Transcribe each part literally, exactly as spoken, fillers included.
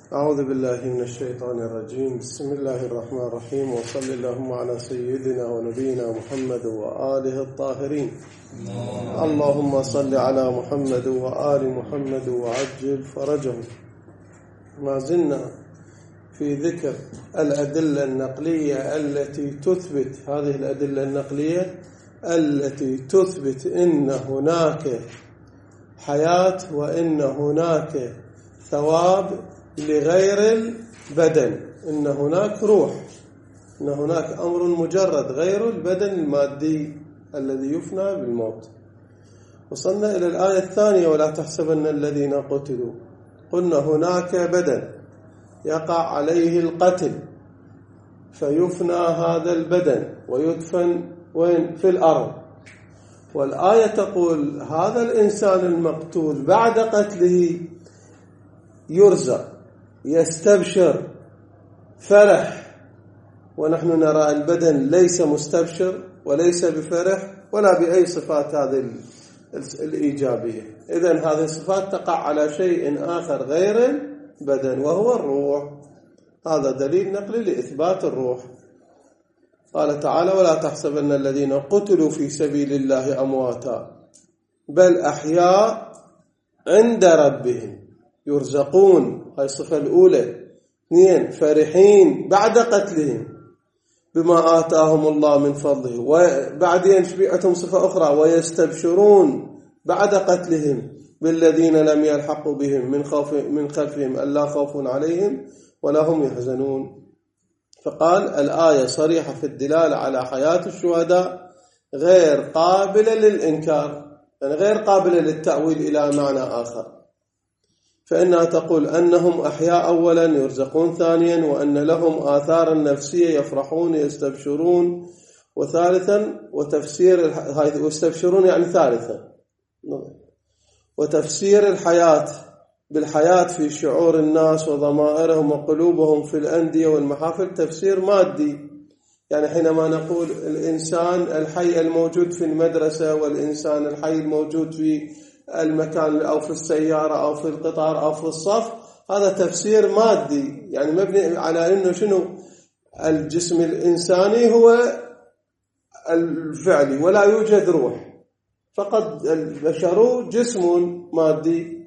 أعوذ بالله من الشيطان الرجيم. بسم الله الرحمن الرحيم، وصل اللهم على سيدنا ونبينا محمد وآله الطاهرين. اللهم صل على محمد وآل محمد وعجل فرجهم. ما زلنا في ذكر الأدلة النقلية التي تثبت هذه الأدلة النقلية التي تثبت إن هناك حياة وإن هناك ثواب لغير البدن، إن هناك روح، إن هناك أمر مجرد غير البدن المادي الذي يفنى بالموت. وصلنا إلى الآية الثانية: ولا تحسبن الذين قتلوا. قلنا هناك بدن يقع عليه القتل فيفنى هذا البدن ويدفن وين؟ في الأرض. والآية تقول هذا الإنسان المقتول بعد قتله يرزق، يستبشر، فرح، ونحن نرى البدن ليس مستبشر وليس بفرح ولا بأي صفات هذه الإيجابية. إذن هذه الصفات تقع على شيء آخر غير البدن وهو الروح. هذا دليل نقلي لإثبات الروح. قال تعالى: ولا تحسبن الذين قتلوا في سبيل الله أمواتا بل أحياء عند ربهم يرزقون. هاي الصفة الأولى. اثنين: فرحين بعد قتلهم بما آتاهم الله من فضله. وبعدين شبيعتهم صفة أخرى: ويستبشرون بعد قتلهم بالذين لم يلحقوا بهم من خوف من خلفهم ألا خوف عليهم ولا هم يحزنون. فقال الآية صريحة في الدلالة على حياة الشهداء غير قابلة للإنكار، يعني غير قابلة للتأويل إلى معنى آخر. فإنها تقول أنهم أحياء أولا يرزقون ثانيا، وأن لهم آثار نفسية يفرحون يستبشرون، وثالثا وتفسير هاي يستبشرون يعني ثالثا وتفسير الحياة بالحياة في شعور الناس وضمائرهم وقلوبهم في الأندية والمحافل تفسير مادي. يعني حينما نقول الإنسان الحي الموجود في المدرسة والإنسان الحي الموجود في المكان أو في السيارة أو في القطار أو في الصف، هذا تفسير مادي، يعني مبني على أنه شنو؟ الجسم الإنساني هو الفعلي ولا يوجد روح، فقط البشر جسم مادي.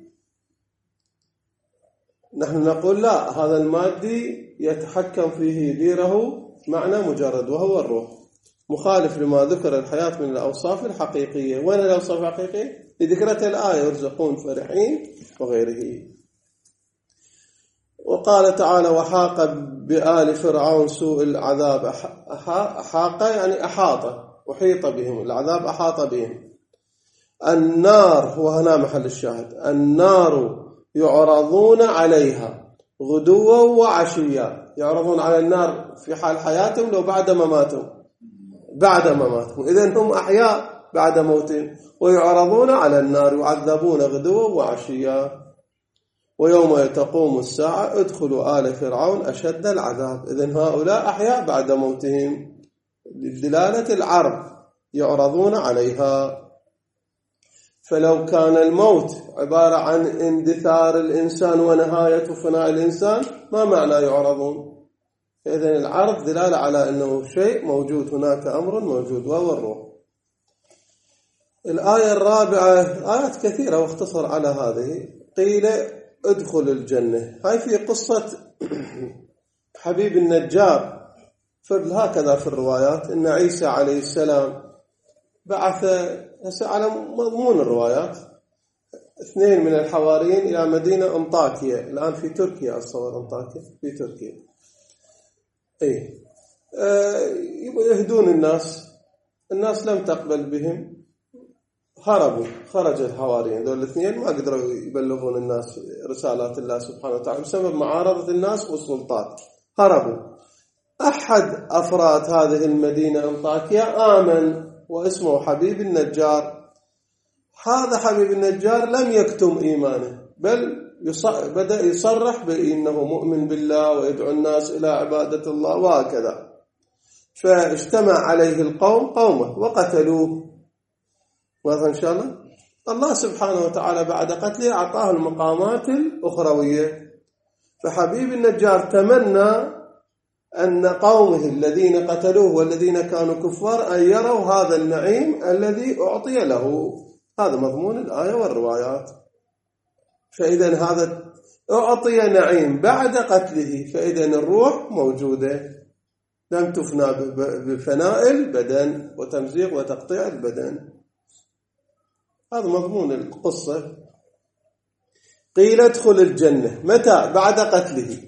نحن نقول لا، هذا المادي يتحكم فيه ديره معنى مجرد وهو الروح، مخالف لما ذكر الحياة من الأوصاف الحقيقية. وين الأوصاف الحقيقية؟ لذكرة الآية: يرزقون فرحين وغيره. وقال تعالى: وحاق بآل فرعون سوء العذاب. حاق يعني أحاط، وحيط بهم العذاب، أحاط بهم. النار، هو هنا محل الشاهد، النار يعرضون عليها غدوا وعشيا. يعرضون على النار في حال حياتهم لو بعد ما ماتوا، بعد ما ماتوا، إذن هم أحياء بعد موتهم. ويعرضون على النار يعذبون غدوا وعشيا. ويوم تقوم الساعة ادخلوا آل فرعون أشد العذاب. إذن هؤلاء أحياء بعد موتهم لدلالة العرض، يعرضون عليها. فلو كان الموت عبارة عن اندثار الإنسان ونهاية فناء الإنسان ما معنى يعرضون؟ إذن العرض دلالة على أنه شيء موجود، هناك أمر موجود وهو الروح. الآية الرابعة، آيات كثيرة واختصر على هذه. قيل ادخل الجنة. هاي في قصة حبيب النجار، فهكذا في الروايات إن عيسى عليه السلام بعث على مضمون الروايات اثنين من الحواريين إلى مدينة أنطاكيا، الآن في تركيا، أصور أنطاكيا في تركيا. إيه آه يهدون الناس، الناس لم تقبل بهم، هربوا. خرج الحواريين دول الاثنين، ما قدروا يبلغون الناس رسالات الله سبحانه وتعالى بسبب معارضة الناس والسلطات، هربوا. أحد أفراد هذه المدينة أنطاكيا آمن واسمه حبيب النجار. هذا حبيب النجار لم يكتم إيمانه، بل بدأ يصرح بأنه مؤمن بالله ويدعو الناس إلى عبادة الله وهكذا. فاجتمع عليه القوم قومه وقتلوه. واضح إن شاء الله؟ الله سبحانه وتعالى بعد قتله أعطاه المقامات الأخروية، فحبيب النجار تمنى أن قومه الذين قتلوه والذين كانوا كفار أن يروا هذا النعيم الذي أعطي له. هذا مضمون الآية والروايات. فإذا هذا أعطي نعيم بعد قتله، فإذا الروح موجودة لم تفنى بفناء البدن وتمزيق وتقطيع البدن. هذا مضمون القصة. قيل ادخل الجنة متى؟ بعد قتله،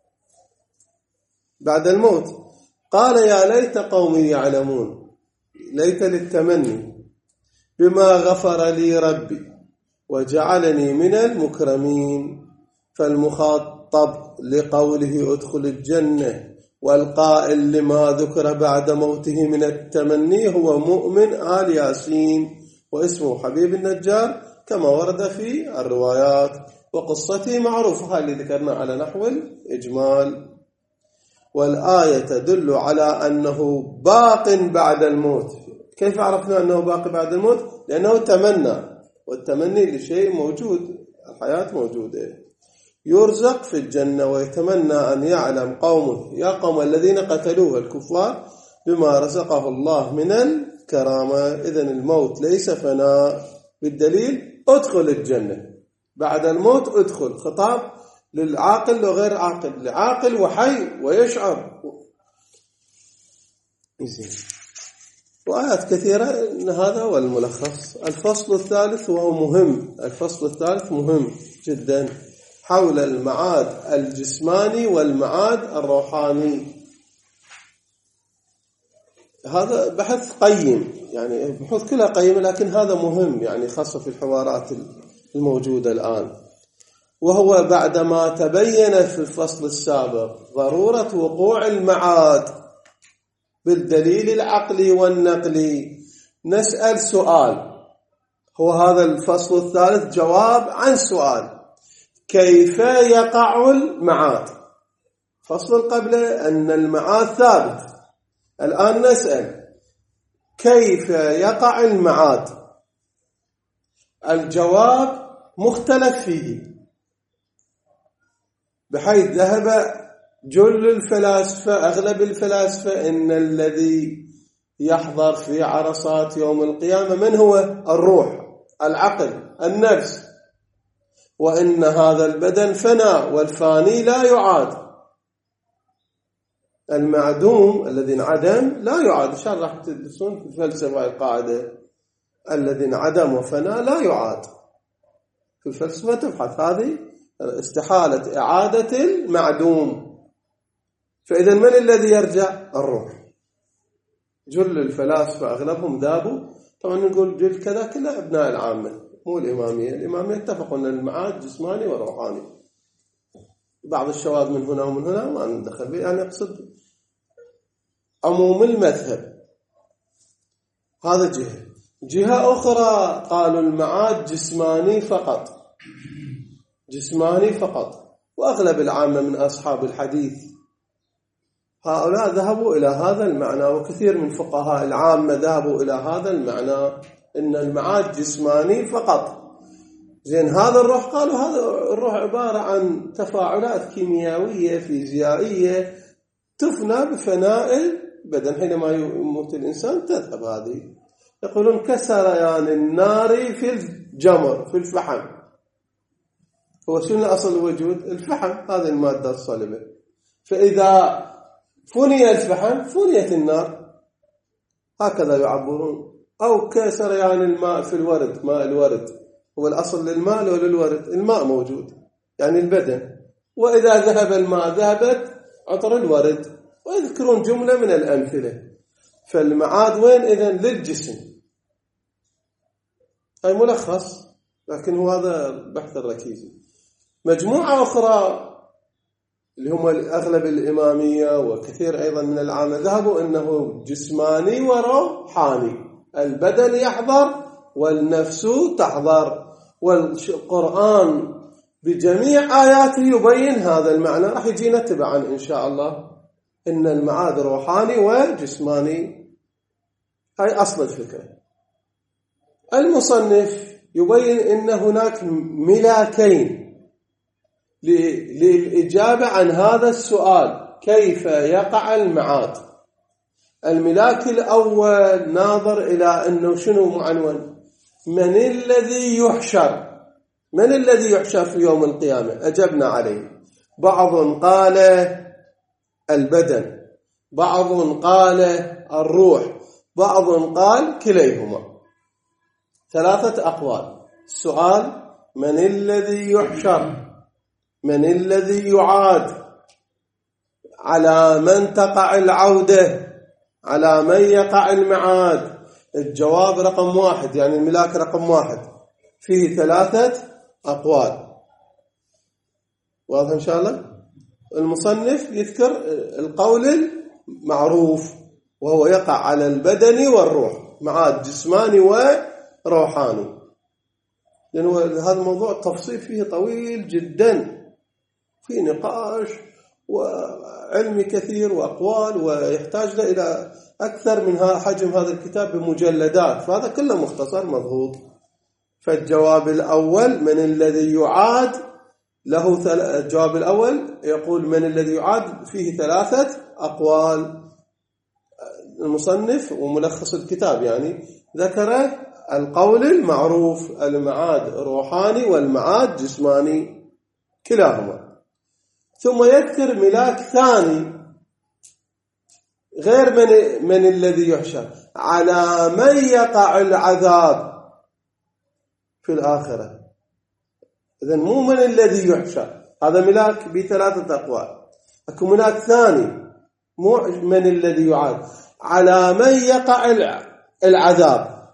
بعد الموت. قال يا ليت قومي يعلمون، ليت للتمني، بما غفر لي ربي وجعلني من المكرمين. فالمخاطب لقوله ادخل الجنة والقائل لما ذكر بعد موته من التمني هو مؤمن آل ياسين، واسمه حبيب النجار كما ورد في الروايات، وقصته معروفة اللي ذكرنا على نحو الإجمال. والآية تدل على أنه باق بعد الموت. كيف عرفنا أنه باق بعد الموت؟ لأنه تمنى، والتمني لشيء موجود، الحياة موجودة. يرزق في الجنة ويتمنى أن يعلم قومه يا قوم الذين قتلوه الكفار بما رزقه الله من الكرامة. إذن الموت ليس فناء، بالدليل ادخل الجنة بعد الموت. ادخل خطاب للعاقل وغير عاقل، لعاقل وحي ويشعر. وآيات كثيرة. هذا هو الملخص. الفصل الثالث وهو مهم، الفصل الثالث مهم جدا، حول المعاد الجسماني والمعاد الروحاني. هذا بحث قيم، يعني بحث كلها قيمة، لكن هذا مهم يعني خاصة في الحوارات الموجودة الآن. وهو بعدما تبين في الفصل السابق ضرورة وقوع المعاد بالدليل العقلي والنقلي، نسأل سؤال. هو هذا الفصل الثالث جواب عن سؤال: كيف يقع المعاد؟ فصل قبله أن المعاد ثابت، الآن نسأل كيف يقع المعاد؟ الجواب مختلف فيه، بحيث ذهب جل الفلاسفة، أغلب الفلاسفة، إن الذي يحضر في عرصات يوم القيامة من هو؟ الروح، العقل، النفس، وإن هذا البدن فناء والفاني لا يعاد. المعدوم الذي انعدم لا يعاد. شان راح تدرسون في الفلسفة القاعدة الذي انعدم وفناء لا يعاد. في الفلسفة تبحث هذه استحالة إعادة المعدوم. فإذا من الذي يرجع؟ الروح. جل الفلاسفة أغلبهم ذابوا، طبعا نقول جل كذا كلها أبناء العامة مو الإمامية. الإمامية اتفقوا أن المعاد جسماني وروحاني. بعض الشواذ من هنا ومن هنا ما ندخل به، يعني أقصد عموم المذهب. هذا جهة. جهة أخرى قالوا المعاد جسماني فقط، جسماني فقط. وأغلب العامة من أصحاب الحديث هؤلاء ذهبوا إلى هذا المعنى، وكثير من فقهاء العامة ذهبوا إلى هذا المعنى، إن المعاد جسماني فقط. زين هذا الروح، قالوا هذا الروح عبارة عن تفاعلات كيميائية فيزيائية تفنى بفناء البدن. حينما يموت الإنسان تذهب هذه. يقولون كسريان النار في الجمر، في الفحم. هو شنو أصل الوجود؟ الفحم، هذه المادة الصلبة. فإذا فني الفحم فنيت النار، هكذا يعبرون. أو كسريان الماء في الورد، ماء الورد هو الأصل للماء وللورد. الماء موجود يعني البدن، وإذا ذهب الماء ذهبت عطر الورد. ويذكرون جملة من الأمثلة. فالمعاد وين إذن؟ للجسم. هاي ملخص، لكن هو هذا البحث الركيزي. مجموعة أخرى اللي هم أغلب الإمامية وكثير أيضا من العامة ذهبوا أنه جسماني وروحاني. البدن يحضر والنفس تحضر، والقرآن بجميع آياته يبين هذا المعنى. راح يجينا تبعا إن شاء الله إن المعاد روحاني وجسماني. هاي أصل الفكرة. المصنف يبين إن هناك ملاكين للإجابة عن هذا السؤال: كيف يقع المعاد؟ الملاك الأول ناظر إلى أنه شنو معنون؟ من الذي يحشر؟ من الذي يحشر في يوم القيامة؟ أجبنا عليه. بعض قال البدن، بعض قال الروح، بعض قال كليهما. ثلاثة أقوال. السؤال: من الذي يحشر؟ من الذي يعاد؟ على من تقع العودة؟ على من يقع المعاد؟ الجواب رقم واحد، يعني الملاك رقم واحد، فيه ثلاثة أقوال. واضح إن شاء الله؟ المصنف يذكر القول المعروف وهو يقع على البدن والروح، معاد جسماني وروحاني، لأنه هذا الموضوع التفصيل فيه طويل جدا، فيه نقاش وعلمي كثير وأقوال، ويحتاج إلى أكثر من حجم هذا الكتاب بمجلدات، فهذا كله مختصر مضغوط. فالجواب الأول: من الذي يعاد؟ له ثل... الجواب الأول يقول: من الذي يعاد؟ فيه ثلاثة أقوال. المصنف وملخص الكتاب يعني ذكر القول المعروف: المعاد روحاني والمعاد جسماني كلاهما. ثم يذكر ملاك ثاني غير من, من الذي يحشر: على من يقع العذاب في الآخرة. إذن مو من الذي يحشر، هذا ملاك بثلاثة أقوال. أكو ملاك ثاني مو من الذي يعاد: على من يقع العذاب،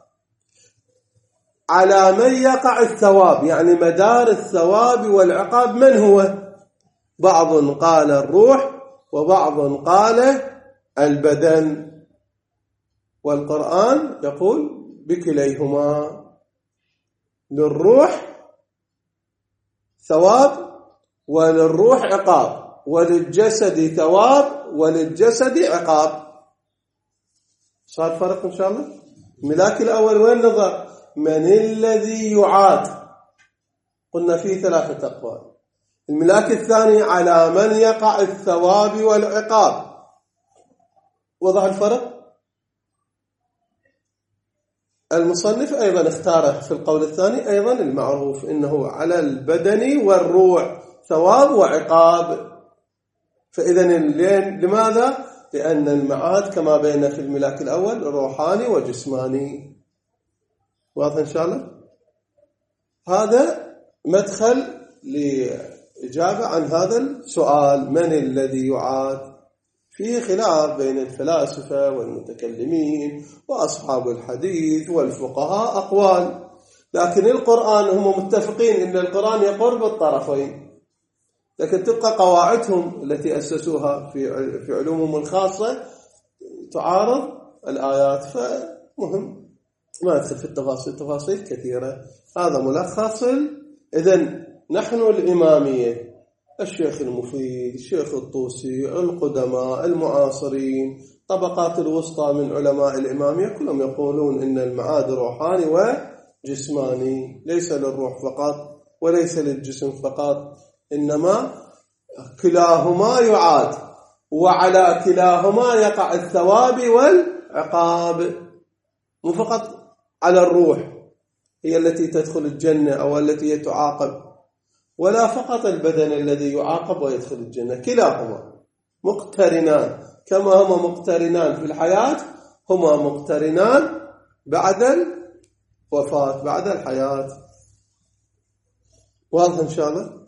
على من يقع الثواب، يعني مدار الثواب والعقاب من هو؟ بعض قال الروح وبعض قال البدن، والقرآن يقول بكليهما: للروح ثواب وللروح عقاب، وللجسد ثواب وللجسد عقاب. صار فرق إن شاء الله؟ الملاك الأول وين نظر؟ من الذي يعاد؟ قلنا فيه ثلاثة أقوال. الملاك الثاني: على من يقع الثواب والعقاب. وضع الفرق. المصنف أيضا اختاره في القول الثاني أيضا المعروف، إنه على البدن والروح ثواب وعقاب. فإذن لماذا؟ لأن المعاد كما بين في الملاك الأول روحاني وجسماني. واضح إن شاء الله؟ هذا مدخل لإجابة عن هذا السؤال: من الذي يعاد؟ فيه خلاف بين الفلاسفة والمتكلمين وأصحاب الحديث والفقهاء أقوال، لكن القرآن هم متفقين إن القرآن يقر بالطرفين، لكن تبقى قواعدهم التي أسسوها في في علومهم الخاصة تعارض الآيات. فمهم ما ندخل في التفاصيل، تفاصيل كثيرة. هذا ملخص. إذن نحن الإمامية، الشيخ المفيد، الشيخ الطوسي، القدماء المعاصرين، طبقات الوسطى من علماء الإمامية، كلهم يقولون إن المعاد روحاني وجسماني، ليس للروح فقط وليس للجسم فقط، إنما كلاهما يعاد، وعلى كلاهما يقع الثواب والعقاب. مو فقط على الروح هي التي تدخل الجنة أو التي تعاقب، ولا فقط البدن الذي يعاقب ويدخل الجنة، كلاهما مقترنان. كما هما مقترنان في الحياة هما مقترنان بعد الوفاة، بعد الحياة. واضح إن شاء الله؟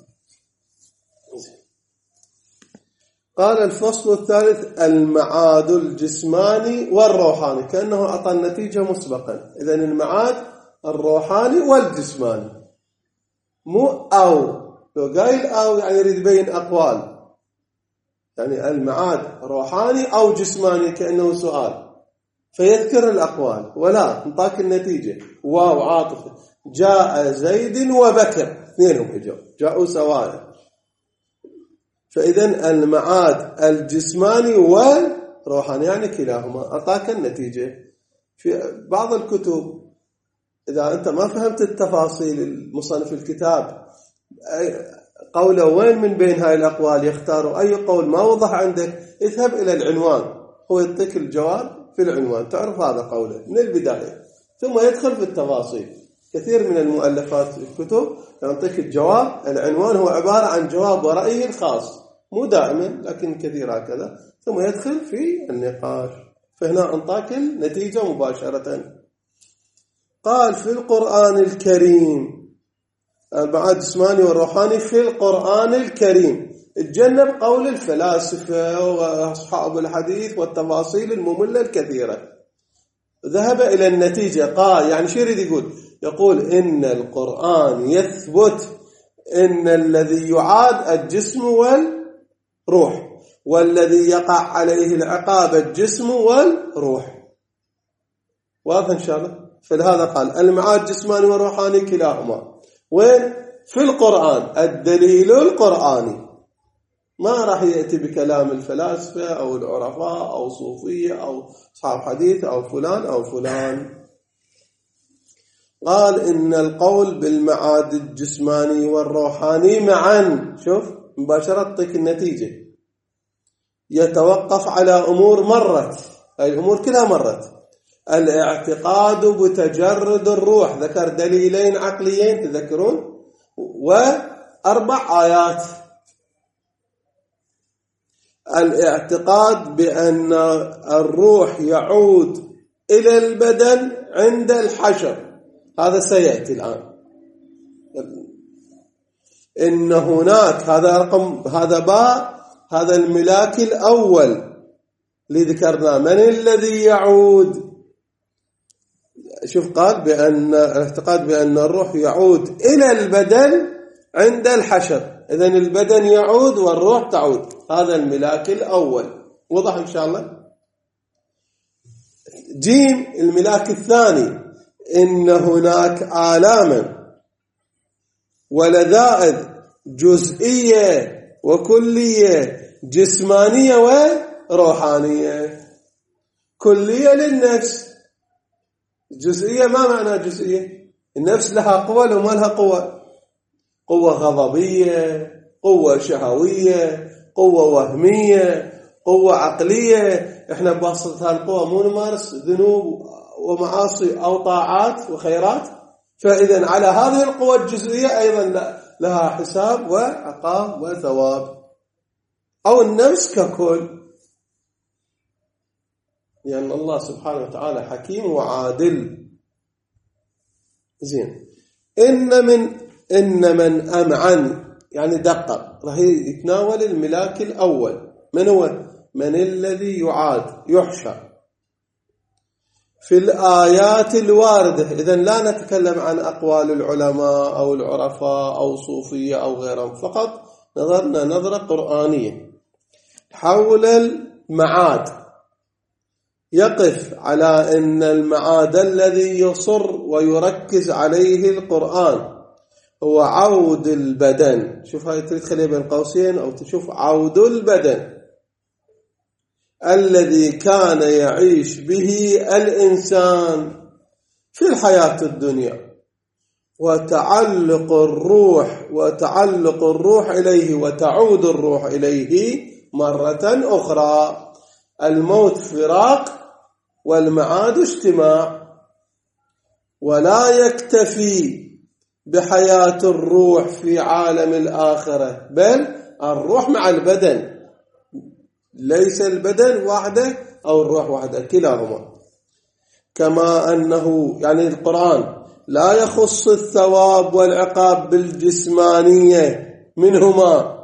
قال الفصل الثالث: المعاد الجسماني والروحاني، كأنه أعطى النتيجة مسبقا. إذن المعاد الروحاني والجسماني، مو أو، لو قايل أو يعني يريد يبين أقوال، يعني المعاد روحاني أو جسماني كأنه سؤال، فيذكر الأقوال، ولا انطاك النتيجة واو عاطفة: جاء زيد وبكر، اثنينهم اجوا جاءوا سواء. فإذن المعاد الجسماني والروحاني يعني كلاهما، أعطاك النتيجة. في بعض الكتب إذا أنت ما فهمت التفاصيل المصنف الكتاب قوله وين من بين هاي الأقوال يختار أي قول ما وضح عندك، اذهب إلى العنوان، هو يعطيك الجواب في العنوان، تعرف هذا قوله من البداية، ثم يدخل في التفاصيل. كثير من المؤلفات في الكتب يعطيك الجواب، العنوان هو عبارة عن جواب ورأي خاص، مو دائما لكن كثير هكذا، ثم يدخل في النقاش. فهنا انطاك النتيجة مباشرة. قال في القرآن الكريم، المعاد الجسماني والروحاني في القرآن الكريم، اتجنب قول الفلاسفة وأصحاب الحديث والتفاصيل المملة الكثيرة، ذهب إلى النتيجة. قال يعني شو يريد يقول؟ يقول إن القرآن يثبت إن الذي يعاد الجسم والروح، والذي يقع عليه العقاب الجسم والروح. واضح إن شاء الله؟ فلهذا قال المعاد الجسماني والروحاني كلاهما وين؟ في القرآن، الدليل القرآني، ما راح يأتي بكلام الفلاسفة أو العرفاء أو صوفية أو أصحاب حديث أو فلان أو فلان. قال إن القول بالمعاد الجسماني والروحاني معا، شوف مباشرة تعطيك النتيجة، يتوقف على أمور مرت، هاي الأمور كلها مرت. الاعتقاد بتجرد الروح، ذكر دليلين عقليين تذكرون، وأربع آيات. الاعتقاد بأن الروح يعود إلى البدن عند الحشر، هذا سيأتي الآن. إن هناك، هذا رقم، هذا باء، هذا الملاك الأول اللي ذكرناه، من الذي يعود؟ شوف قال بأن الاعتقاد بأن الروح يعود إلى البدن عند الحشر، إذن البدن يعود والروح تعود، هذا الملاك الأول. وضح إن شاء الله؟ جيم الملاك الثاني، إن هناك آلاما ولذائذ جزئية وكلية، جسمانية وروحانية. كلية للنفس، جزئية ما معنى جزئية؟ النفس لها قوة لو ما لها قوة، قوة غضبية، قوة شهوية، قوة وهمية، قوة عقلية. احنا بواسطة هالقوة مو نمارس ذنوب ومعاصي أو طاعات وخيرات، فإذا على هذه القوة الجزئية أيضا لها حساب وعقاب وثواب. أو النفس ككل، لأن يعني الله سبحانه وتعالى حكيم وعادل. زين، إن من إن من أمعن يعني دقق، راح يتناول الملاك الأول، من هو؟ من الذي يعاد يحشى في الآيات الواردة. إذن لا نتكلم عن أقوال العلماء أو العرفاء أو صوفية أو غيرهم، فقط نظرنا نظرة قرآنية حول المعاد. يقف على أن المعاد الذي يصر ويركز عليه القرآن هو عود البدن. شوف هاي تريد خليها بين قوسين أو تشوف عود البدن الذي كان يعيش به الإنسان في الحياة الدنيا، وتعلق الروح وتعلق الروح إليه وتعود الروح إليه مرة أخرى. الموت فراق والمعاد اجتماع، ولا يكتفي بحياة الروح في عالم الآخرة، بل الروح مع البدن، ليس البدن وحده أو الروح وحده، كلاهما. كما أنه يعني القرآن لا يخص الثواب والعقاب بالجسمانية منهما،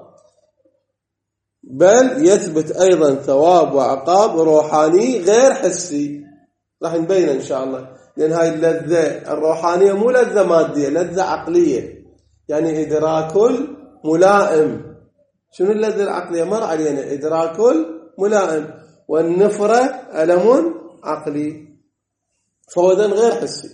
بل يثبت أيضا ثواب وعقاب روحاني غير حسي. راح نبين إن شاء الله، لأن هاي اللذة الروحانية مو لذة مادية، لذة عقلية، يعني إدراك ملائم. شنو اللذة العقلية؟ مر علينا إدراك ملائم، والنفرة ألم عقلي، فوذا غير حسي.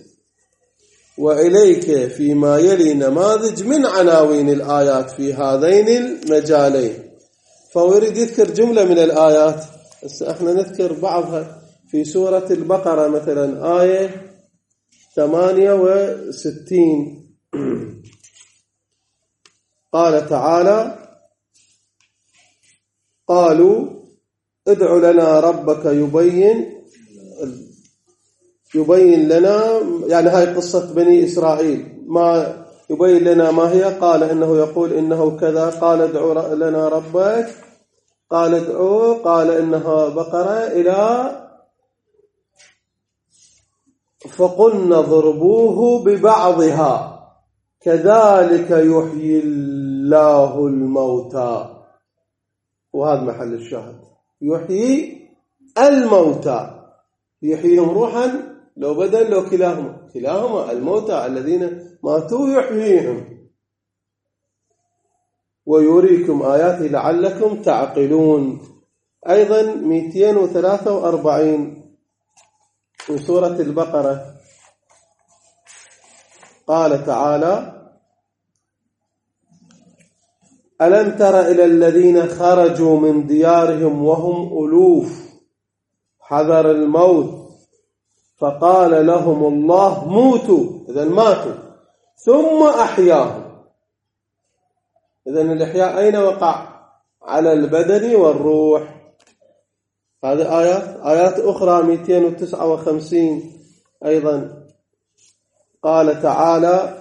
وإليك فيما يلي نماذج من عناوين الآيات في هذين المجالين. فهو يريد يذكر جملة من الآيات، بس احنا نذكر بعضها. في سورة البقرة مثلا آية ثمانية وستين قال تعالى قالوا ادع لنا ربك يبين يبين لنا، يعني هاي قصة بني إسرائيل، ما يبين لنا ما هي. قال إنه يقول إنه كذا، قال ادعوا لنا ربك، قال ادعوا، قال إنها بقرة، إلى فقلنا ضربوه ببعضها كذلك يحيي الله الموتى. وهذا محل الشاهد، يحيي الموتى، يحييهم روحا لو بدن لو كلاهما، كلاهما الموتى الذين ماتوا يحييهم، ويريكم آياته لعلكم تعقلون. أيضا مئتين وثلاثة وأربعين من سورة البقرة قال تعالى ألم تر إلى الذين خرجوا من ديارهم وهم ألوف حذر الموت فقال لهم الله موتوا، إذن ماتوا ثم أحياهم. إذن الإحياء أين وقع؟ على البدن والروح. هذه آيات آيات أخرى مئتين وتسعة وخمسين أيضا قال تعالى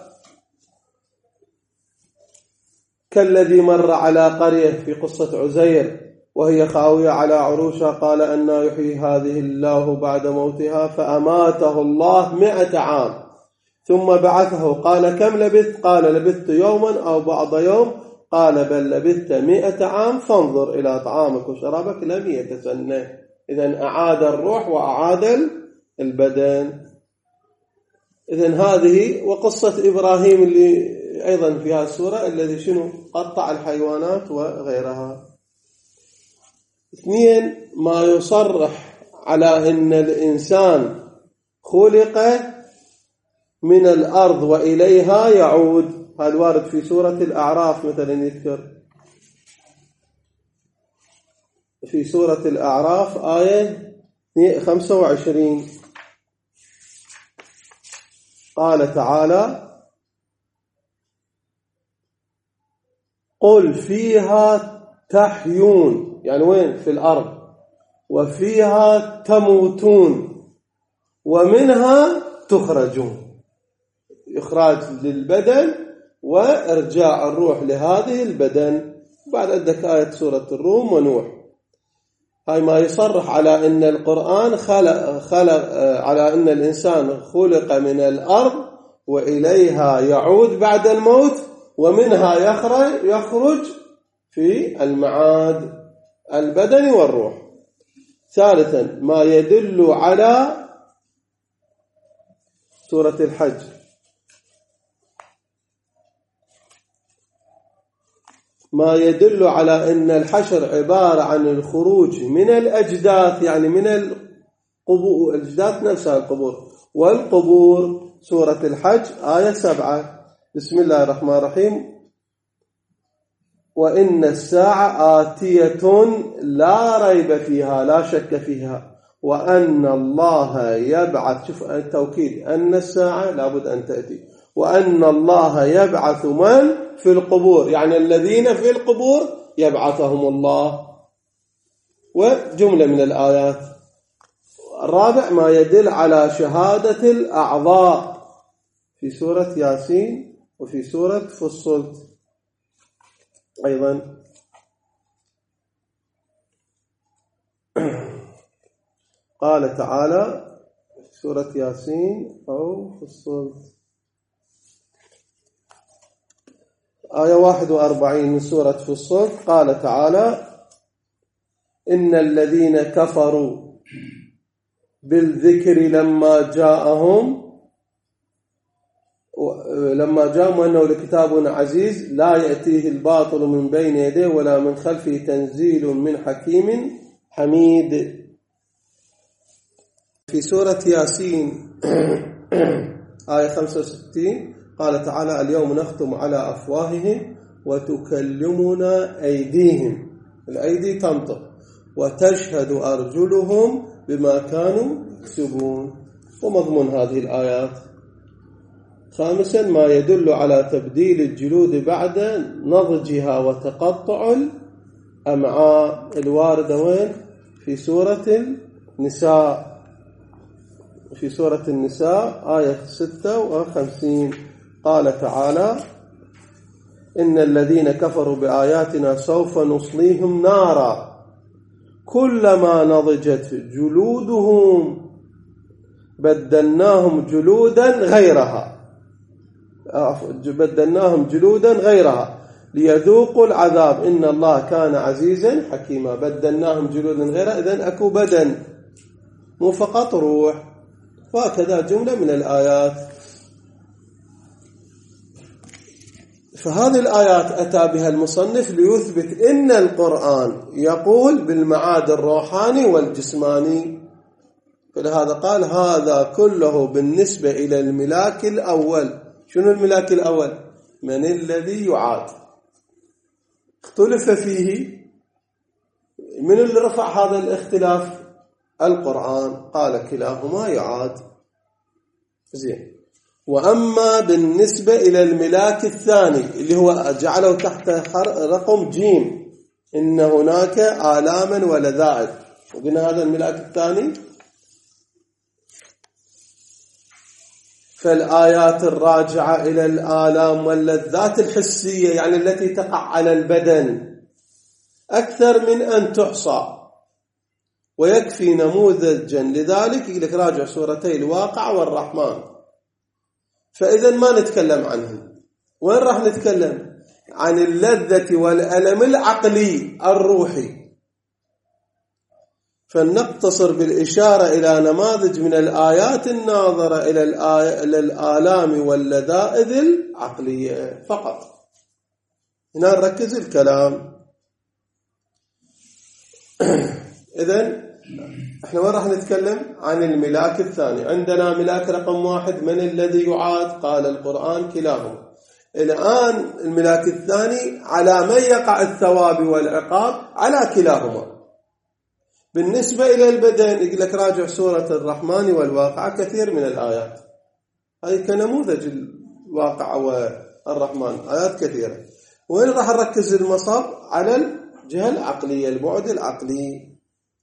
كالذي مر على قرية في قصة عزير وهي خاوية على عروشها قال أن يحيي هذه الله بعد موتها فأماته الله مئة عام ثم بعثه قال كم لبثت؟ قال لبثت يوما أو بعض يوم قال بل لبثت مئة عام فانظر إلى طعامك وشرابك لم يتسنه. إذن أعاد الروح وأعاد البدن. إذن هذه وقصة إبراهيم اللي أيضا فيها السورة الذي شنو قطع الحيوانات وغيرها. اثنين ما يصرح على أن الإنسان خلق من الأرض وإليها يعود. هذا وارد في سورة الأعراف مثلا، يذكر في سورة الأعراف آية خمسة وعشرين قال تعالى قل فيها تحيون، يعني وين؟ في الأرض، وفيها تموتون ومنها تخرجون. إخراج للبدن وإرجاع الروح لهذه البدن. بعد عندك آية سورة الروم ونوح. هاي ما يصرح على أن القرآن خلق, خلق على أن الإنسان خلق من الأرض وإليها يعود بعد الموت ومنها يخرج, يخرج في المعاد البدن والروح. ثالثا ما يدل على سورة الحج ما يدل على أن الحشر عبارة عن الخروج من الأجداث، يعني من القبور، الأجداث نفسها القبور والقبور. سورة الحج آية سبعة بسم الله الرحمن الرحيم وإن الساعة آتية لا ريب فيها لا شك فيها وأن الله يبعث. شوف التوكيد، أن الساعة لابد أن تأتي، وأن الله يبعث من في القبور، يعني الذين في القبور يبعثهم الله. وجملة من الآيات. الرابع ما يدل على شهادة الأعضاء في سورة ياسين وفي سورة فصلت أيضا. قال تعالى في سورة ياسين أو فصلت آية واحد وأربعين من سورة فصلت قال تعالى إن الذين كفروا بالذكر لما جاءهم لما جاءهم أنه لكتاب عزيز لا يأتيه الباطل من بين يديه ولا من خلفه تنزيل من حكيم حميد. في سورة ياسين آية خمسة وستين قال تعالى اليوم نختم على أفواههم وتكلمنا أيديهم، الأيدي تنطق، وتشهد أرجلهم بما كانوا يكسبون. ومضمون هذه الآيات خامسا ما يدل على تبديل الجلود بعد نضجها وتقطع الأمعاء الواردة وين؟ في سورة النساء، في سورة النساء آية ستة وخمسين قال تعالى: إن الذين كفروا بآياتنا سوف نصليهم نارا كلما نضجت جلودهم بدلناهم جلودا غيرها بدلناهم جلودا غيرها ليذوقوا العذاب إن الله كان عزيزا حكيما. بدلناهم جلودا غيرها، إذن أكو بدن مو فقط روح. وهكذا جملة من الآيات. فهذه الآيات أتى بها المصنف ليثبت إن القرآن يقول بالمعاد الروحاني والجسماني، فلهذا قال هذا كله بالنسبة إلى الملاك الأول. شنو الملاك الأول؟ من الذي يعاد؟ اختلف فيه. من اللي رفع هذا الاختلاف؟ القرآن قال كلاهما يعاد. زين. وأما بالنسبة إلى الملاك الثاني اللي هو جعله تحت رقم جيم، إن هناك آلاما ولذائذ، وقلنا هذا الملاك الثاني. فالآيات الراجعة إلى الآلام واللذات الحسية يعني التي تقع على البدن أكثر من أن تحصى، ويكفي نموذجا لذلك يقول لك راجع سورتي الواقع والرحمن. فإذا ما نتكلم عنهم، وين راح نتكلم؟ عن اللذة والألم العقلي الروحي. فلنقتصر بالإشارة إلى نماذج من الآيات الناظرة إلى الآلام واللذائذ العقلية فقط. هنا نركز الكلام. إذن احنا وين راح نتكلم؟ عن الملاك الثاني. عندنا ملاك رقم واحد من الذي يعاد؟ قال القرآن كلاهما. الآن الملاك الثاني على من يقع الثواب والعقاب؟ على كلاهما. بالنسبة إلى البدن يقول لك راجع سورة الرحمن والواقع كثير من الآيات، هذه كنموذج الواقع والرحمن آيات كثيرة. وين راح نركز المصاب؟ على الجهة العقلية، البعد العقلي،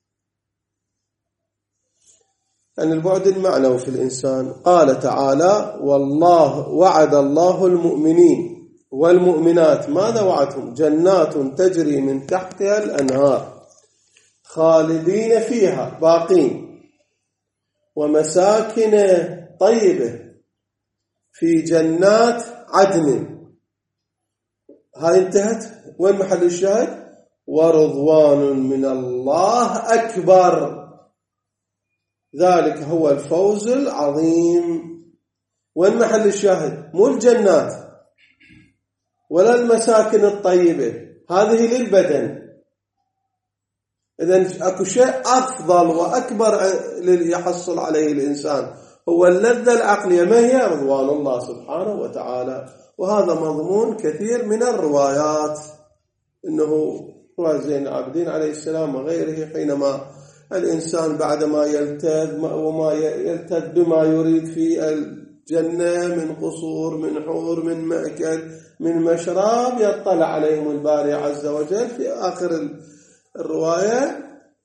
أن البعد المعنوي في الإنسان. قال تعالى: والله وعد الله المؤمنين والمؤمنات. ماذا وعدهم؟ جنات تجري من تحتها الأنهار خالدين فيها باقين، ومساكن طيبة في جنات عدن. هاي انتهت. وين محل الشاهد؟ ورضوان من الله أكبر، ذلك هو الفوز العظيم. وين محل الشاهد؟ مو الجنات ولا المساكن الطيبة، هذه للبدن. إذن أكو شيء أفضل وأكبر يحصل عليه الإنسان، هو اللذة العقلية. ما هي؟ رضوان الله سبحانه وتعالى. وهذا مضمون كثير من الروايات، إنه رواية زين العابدين عليه السلام وغيره، حينما الإنسان بعدما يلتذ وما يلتذ بما يريد في الجنة من قصور، من حور، من مأكل، من مشراب، يطلع عليهم الباري عز وجل في آخر الرواية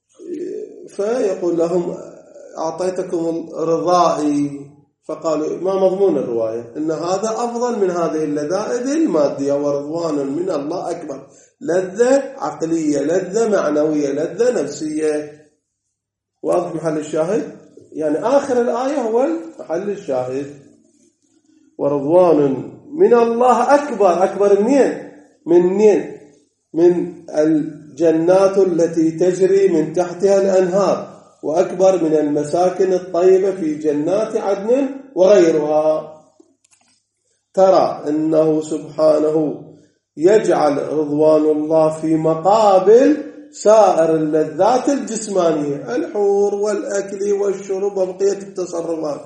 فيقول لهم أعطيتكم رضائي، فقالوا ما مضمون الرواية؟ إن هذا أفضل من هذه اللذائذ المادية. ورضوان من الله أكبر، لذة عقلية، لذة معنوية، لذة نفسية. واضح محل الشاهد؟ يعني آخر الآية هو محل الشاهد. ورضوان من الله أكبر. أكبر منين؟ من منين؟ من الجنات التي تجري من تحتها الأنهار، وأكبر من المساكن الطيبة في جنات عدن وغيرها. ترى أنه سبحانه يجعل رضوان الله في مقابل سائر اللذات الجسمانية، الحور والأكل والشرب وبقية التصرفات،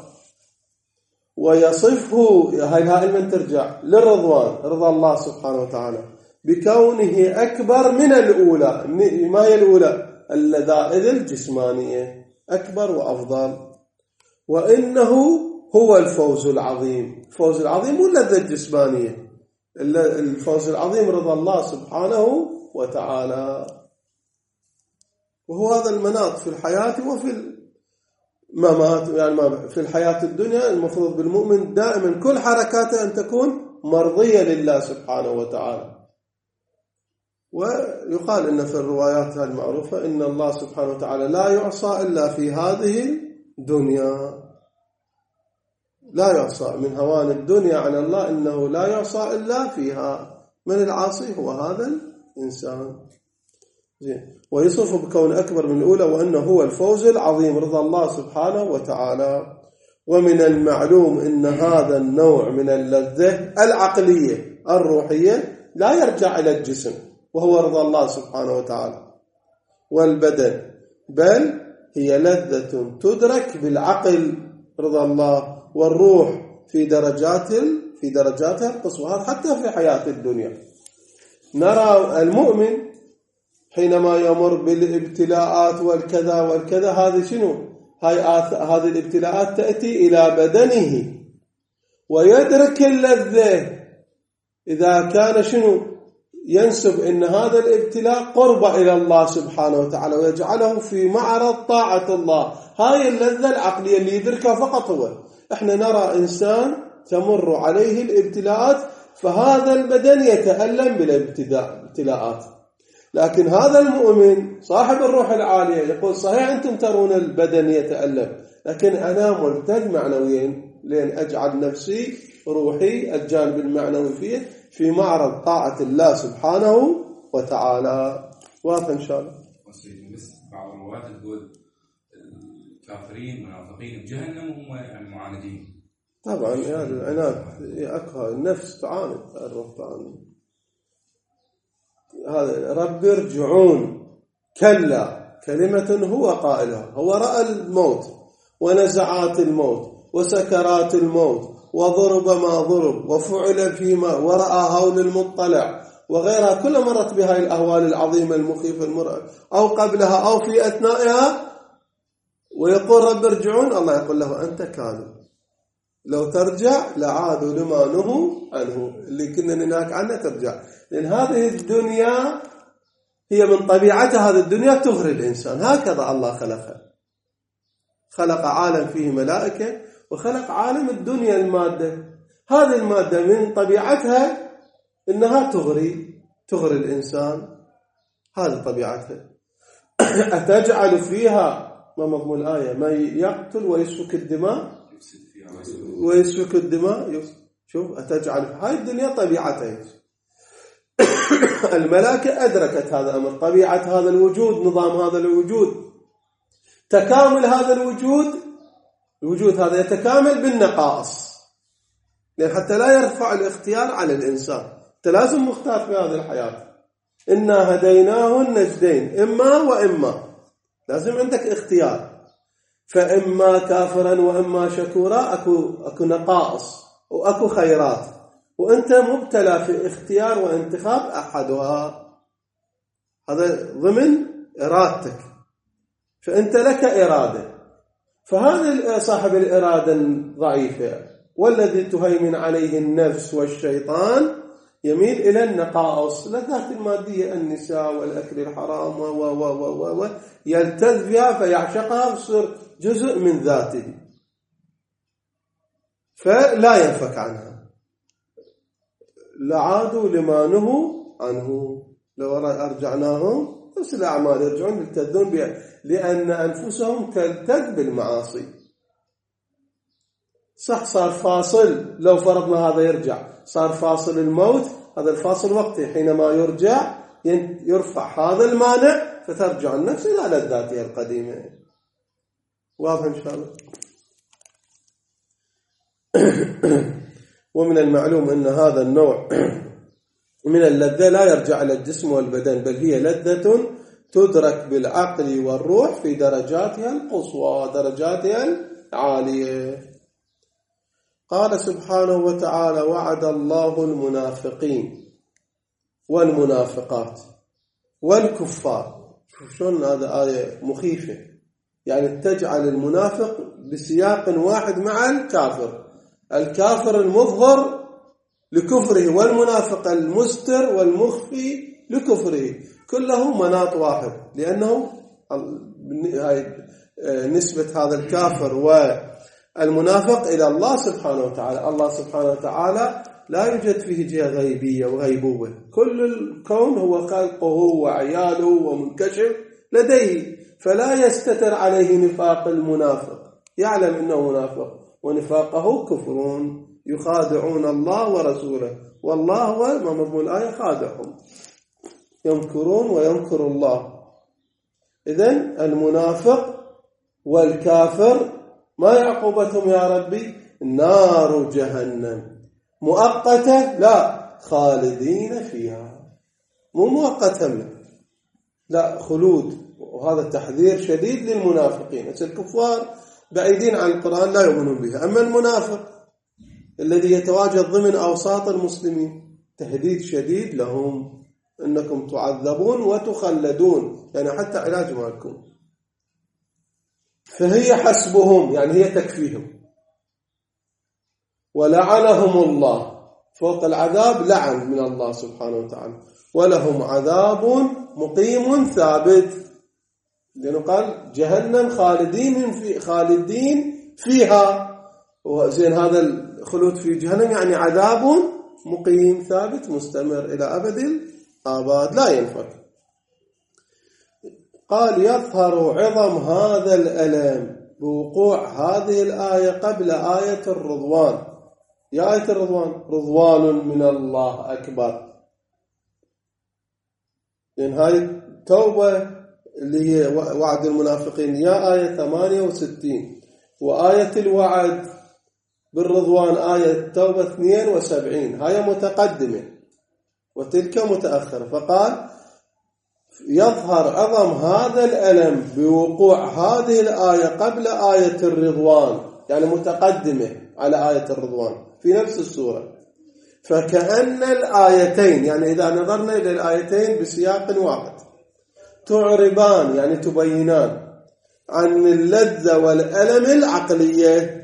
ويصفه، هاي هاي من ترجع للرضوان، رضا الله سبحانه وتعالى، بكونه أكبر من الأولى. ما هي الأولى؟ اللذائذ الجسمانية، أكبر وأفضل. وإنه هو الفوز العظيم. الفوز العظيم مو اللذة الجسمانية، الفوز العظيم رضا الله سبحانه وتعالى. وهو هذا المناط في الحياة وفي الممات. يعني في الحياة الدنيا المفروض بالمؤمن دائما كل حركاته أن تكون مرضية لله سبحانه وتعالى. ويقال إن في الروايات المعروفة إن الله سبحانه وتعالى لا يعصى إلا في هذه الدنيا، لا يعصى من هوان الدنيا عن الله، إنه لا يعصى إلا فيها. من العاصي هو هذا الإنسان. ويصف بكون أكبر من الأولى، وأنه هو الفوز العظيم رضا الله سبحانه وتعالى. ومن المعلوم أن هذا النوع من اللذة العقلية الروحية لا يرجع إلى الجسم وهو رضا الله سبحانه وتعالى والبدن، بل هي لذة تدرك بالعقل رضا الله والروح في درجات في درجاتها القصوى، حتى في حياة الدنيا. نرى المؤمن حينما يمر بالابتلاءات والكذا والكذا، هذه شنو؟ هاي هذه الابتلاءات تأتي إلى بدنه ويدرك اللذة إذا كان شنو؟ ينسب إن هذا الابتلاء قرب إلى الله سبحانه وتعالى ويجعله في معرض طاعة الله. هاي اللذة العقلية اللي يدركها فقط هو. احنا نرى إنسان تمر عليه الابتلاءات فهذا البدن يتألم بالابتلاءات، لكن هذا المؤمن صاحب الروح العالية يقول صحيح أنتم ترون البدن يتألم، لكن أنا ملتز معنويا لأن أجعل نفسي روحي الجانب المعنوي فيه في معرض طاعة الله سبحانه وتعالى. واضح إن شاء الله. بعض الروايات تقول الكافرين منافقين بجهنم وهم يعني معاندين. طبعا هذا العناد أكره، النفس تعاند، الروح تعاند. هذا رب ارجعون، كلا كلمة هو قائلها. هو رأى الموت ونزعات الموت وسكرات الموت وضرب ما ضرب وفعل فيما ورأى هول المطلع وغيرها، كل مرت بهاي الأهوال العظيمة المخيفة المرعبة أو قبلها أو في أثنائها، ويقول رب ارجعون. الله يقول له أنت كاذب، لو ترجع لعادوا لما نهوا عنه، اللي كنا ننهاك عنه ترجع. لأن هذه الدنيا هي من طبيعتها، هذه الدنيا تغري الإنسان. هكذا الله خلقها، خلق عالم فيه ملائكة وخلق عالم الدنيا المادة. هذه المادة من طبيعتها إنها تغري تغري الإنسان، هذه طبيعتها. أتجعل فيها ما مضمون الآية ما يقتل ويسفك الدماء ويسفك الدماء. شوف أتجعل هاي الدنيا طبيعتها. الملائكة أدركت هذا الأمر، طبيعة هذا الوجود، نظام هذا الوجود، تكامل هذا الوجود. الوجود هذا يتكامل بالنقائص، لأن حتى لا يرفع الاختيار على الإنسان. أنت لازم مختار في هذه الحياة. إنا هديناه النجدين، إما وإما، لازم عندك اختيار. فإما كافرا وإما شكورا، أكو, أكو نقائص وأكو خيرات، وأنت مبتلى في اختيار وانتخاب أحدها. هذا ضمن إرادتك، فأنت لك إرادة. فهذا صاحب الإرادة الضعيفة والذي تهيمن عليه النفس والشيطان يميل إلى النقائص، لذات المادية، النساء والأكل الحرام و و و و يلتذ بها فيعشقها ويصير جزء من ذاته فلا ينفك عنها. لعادوا لما نهوا عنه، لو أرجعناهم نفس الأعمال يرجعون يلتذون بها، لأن أنفسهم تلتذ بالمعاصي. صح صار فاصل، لو فرضنا هذا يرجع صار فاصل الموت، هذا الفاصل وقتي، حينما يرجع يرفع هذا المانع فترجع النفس إلى لذاتها القديمة. واضح إن شاء الله. ومن المعلوم أن هذا النوع من اللذة لا يرجع إلى الجسم والبدن، بل هي لذة تدرك بالعقل والروح في درجاتها القصوى، درجاتها العالية. قال سبحانه وتعالى: وعد الله المنافقين والمنافقات والكفار. شوف شلون هذا آية مخيفة. يعني تجعل المنافق بسياق واحد مع الكافر، الكافر المظهر لكفره والمنافق المستر والمخفي لكفره، كله مناط واحد، لأنه نسبة هذا الكافر والمنافق إلى الله سبحانه وتعالى. الله سبحانه وتعالى لا يوجد فيه جهة غيبية وغيبوبة، كل الكون هو خلقه وعياله ومنكشف لديه، فلا يستتر عليه نفاق المنافق، يعلم أنه منافق ونفاقه كفر، يخادعون الله ورسوله، والله هو ما مضمون الآية خادعهم، يمكرون ويمكر الله. إذن المنافق والكافر ما عقوبتهم يا ربي؟ نار جهنم مؤقتة، لا خالدين فيها، مو مؤقتة لا خلود. وهذا تحذير شديد للمنافقين، الكفار بعيدين عن القرآن لا يؤمنون به، أما المنافق الذي يتواجد ضمن أوساط المسلمين تهديد شديد لهم، إنكم تعذبون وتخلدون، يعني حتى علاج معكم. فهي حسبهم، يعني هي تكفيهم. ولعنهم الله، فوق العذاب لعن من الله سبحانه وتعالى، ولهم عذاب مقيم ثابت، لأنه قال جهنم خالدين في خالدين فيها، وزين هذا الخلود في جهنم يعني عذاب مقيم ثابت مستمر إلى أبد الآباد لا ينفك. قال يظهر عظم هذا الألم بوقوع هذه الآية قبل آية الرضوان. يا آية الرضوان رضوان من الله أكبر، لأن هذه التوبة اللي هي وعد المنافقين، يا آية ثمانية وستين، وآية الوعد بالرضوان آية التوبة اثنين وسبعين، هاي متقدمة وتلك متأخرة. فقال يظهر عظم هذا الألم بوقوع هذه الآية قبل آية الرضوان، يعني متقدمة على آية الرضوان في نفس السورة. فكأن الآيتين، يعني إذا نظرنا إلى الآيتين بسياق واحد، تعربان يعني تبينان عن اللذة والألم العقلية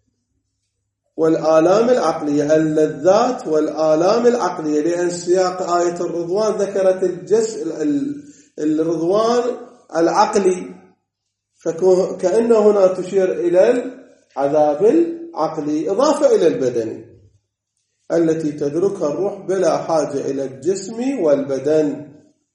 والآلام العقلية، اللذات والآلام العقلية، لأن سياق آية الرضوان ذكرت الجس الرضوان العقلي، فكأن هنا تشير إلى العذاب العقلي إضافة إلى البدن التي تدركها الروح بلا حاجة إلى الجسم والبدن.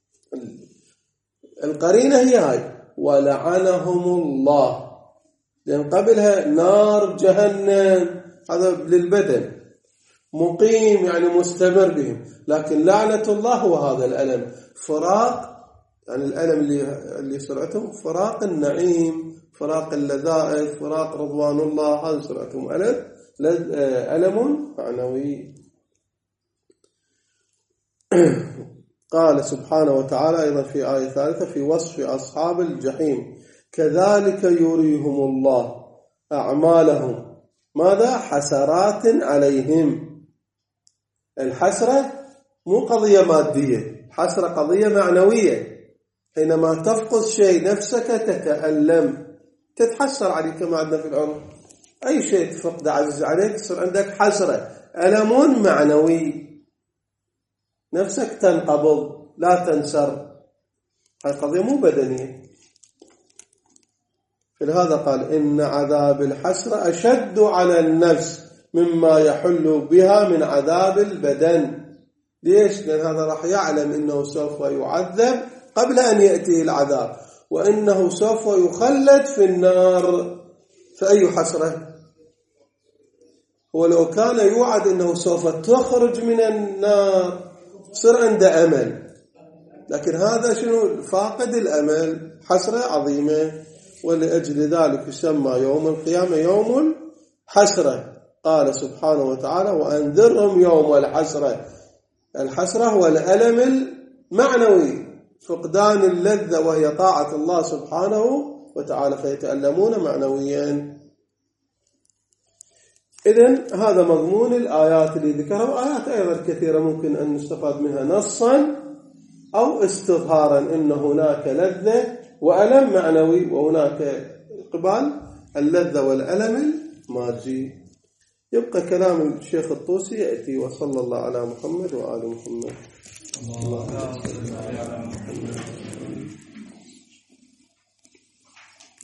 القرينة هي هاي ولعنهم الله، لأن قبلها نار جهنم هذا للبدن، مقيم يعني مستمر بهم، لكن لعنة الله هو هذا الألم، فراق يعني الألم اللي اللي سرعتهم فراق النعيم، فراق اللذائذ، فراق رضوان الله، هذا سرعتهم ألم ألم معنوي. قال سبحانه وتعالى أيضا في آية ثالثة في وصف أصحاب الجحيم كذلك يريهم الله أعمالهم ماذا؟ حسرات عليهم. الحسرة مو قضية مادية، حسرة قضية معنوية، حينما تفقد شيء نفسك تتألم تتحسر عليك، كما عندنا في العرف أي شيء تفقد عزيز عليك تصير عندك حسرة، ألم معنوي، نفسك تنقبض لا تنسر، هذه قضية مو بدنية. فلهذا قال إن عذاب الحسرة أشد على النفس مما يحل بها من عذاب البدن. ليش؟ لأن هذا راح يعلم إنه سوف يعذب قبل أن يأتيه العذاب، وإنه سوف يخلد في النار، فأي حسرة. ولو كان يوعد إنه سوف تخرج من النار صار عنده أمل، لكن هذا شنو؟ فاقد الأمل، حسرة عظيمة. ولأجل ذلك يسمى يوم القيامة يوم الحسرة. قال سبحانه وتعالى وأنذرهم يوم الحسرة. الحسرة هو الألم المعنوي، فقدان اللذة وهي طاعة الله سبحانه وتعالى، فيتألمون معنويا. إذن هذا مضمون الآيات اللي ذكرها، وآيات أيضا كثيرة ممكن أن نستفاد منها نصا أو استظهارا، إن هناك لذة وألم معنوي، وهناك قبال اللذة والألم المادي. يبقى كلام الشيخ الطوسي يأتي. وصلى الله على محمد وآل محمد. اللهم صل على محمد.